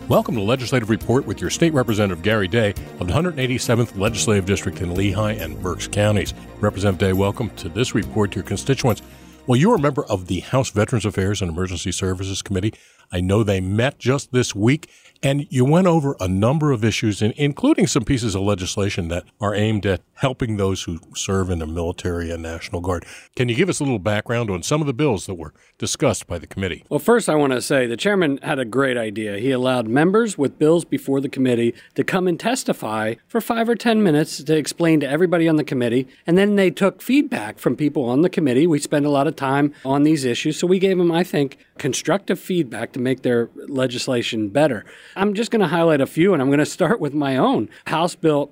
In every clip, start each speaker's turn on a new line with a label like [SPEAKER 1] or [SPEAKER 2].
[SPEAKER 1] Welcome to Legislative Report with your State Representative Gary Day of the 187th Legislative District in Lehigh and Berks counties. Representative Day, welcome to this report to your constituents. Well, you're a member of the House Veterans Affairs and Emergency Services Committee. I know they met just this week, and you went over a number of issues, including some pieces of legislation that are aimed at helping those who serve in the military and National Guard. Can you give us a little background on some of the bills that were discussed by the committee?
[SPEAKER 2] Well, first I want to say the chairman had a great idea. He allowed members with bills before the committee to come and testify for 5 or 10 minutes to explain to everybody on the committee, and then they took feedback from people on the committee. We spend a lot of time on these issues, so we gave them, I think, constructive feedback to make their legislation better. I'm just going to highlight a few, and I'm going to start with my own. House Bill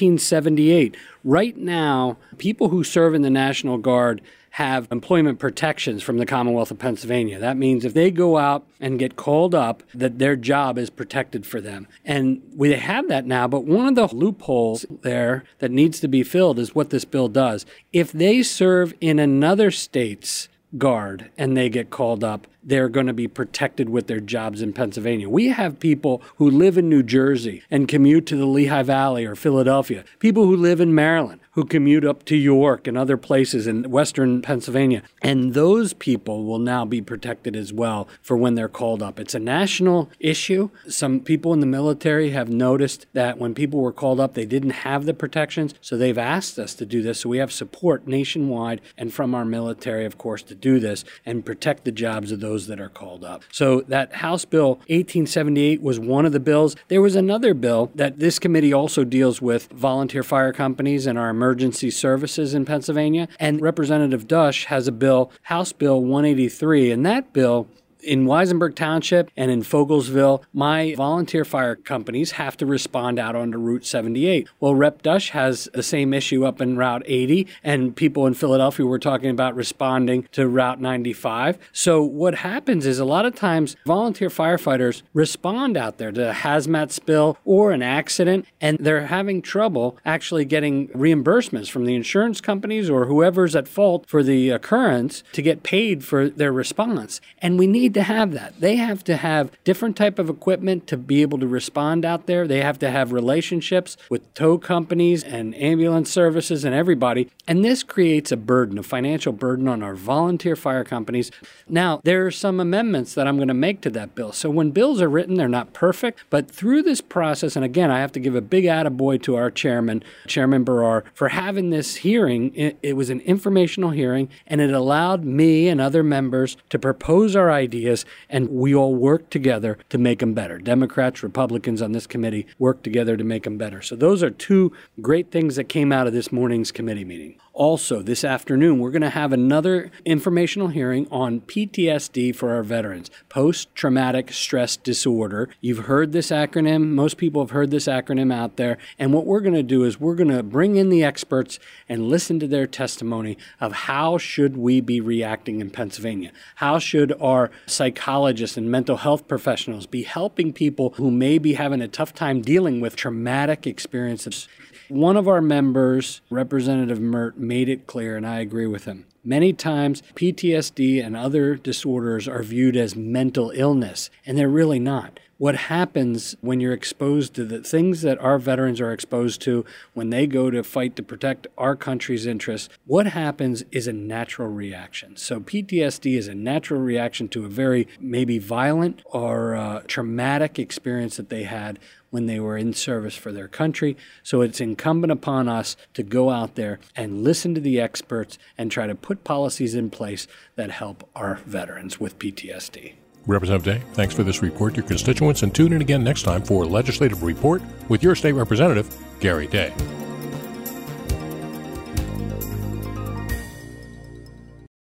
[SPEAKER 2] 1878. Right now, people who serve in the National Guard have employment protections from the Commonwealth of Pennsylvania. That means if they go out and get called up, that their job is protected for them. And we have that now, but one of the loopholes there that needs to be filled is what this bill does. If they serve in another state's Guard and they get called up, they're going to be protected with their jobs in Pennsylvania. We have people who live in New Jersey and commute to the Lehigh Valley or Philadelphia, people who live in Maryland who commute up to York and other places in western Pennsylvania. And those people will now be protected as well for when they're called up. It's a national issue. Some people in the military have noticed that when people were called up, they didn't have the protections, so they've asked us to do this. So we have support nationwide and from our military, of course, to do this and protect the jobs of those that are called up. So that House Bill 1878 was one of the bills. There was another bill that this committee also deals with volunteer fire companies and our emergency services in Pennsylvania. And Representative Dush has a bill, House Bill 183, and that bill in Weisenberg Township and in Fogelsville, my volunteer fire companies have to respond out onto Route 78. Well, Rep. Dush has the same issue up in Route 80, and people in Philadelphia were talking about responding to Route 95. So what happens is a lot of times volunteer firefighters respond out there to a hazmat spill or an accident, and they're having trouble actually getting reimbursements from the insurance companies or whoever's at fault for the occurrence to get paid for their response. And we need to have that. They have to have different type of equipment to be able to respond out there. They have to have relationships with tow companies and ambulance services and everybody. And this creates a burden, a financial burden on our volunteer fire companies. Now, there are some amendments that I'm going to make to that bill. So when bills are written, they're not perfect, but through this process, and again, I have to give a big attaboy to our chairman, Chairman Berrar, for having this hearing. It was an informational hearing, and it allowed me and other members to propose our ideas, and we all work together to make them better. Democrats, Republicans on this committee work together to make them better. So those are two great things that came out of this morning's committee meeting. Also, this afternoon, we're going to have another informational hearing on PTSD for our veterans, post-traumatic stress disorder. You've heard this acronym. Most people have heard this acronym out there. And what we're going to do is we're going to bring in the experts and listen to their testimony of how should we be reacting in Pennsylvania? How should our psychologists and mental health professionals be helping people who may be having a tough time dealing with traumatic experiences? One of our members, Representative Mert, made it clear, and I agree with him. Many times, PTSD and other disorders are viewed as mental illness, and they're really not. What happens when you're exposed to the things that our veterans are exposed to when they go to fight to protect our country's interests, what happens is a natural reaction. So PTSD is a natural reaction to a very maybe violent or traumatic experience that they had when they were in service for their country. So it's incumbent upon us to go out there and listen to the experts and try to put policies in place that help our veterans with PTSD.
[SPEAKER 1] Representative Day, thanks for this report to your constituents, and tune in again next time for Legislative Report with your state representative, Gary Day.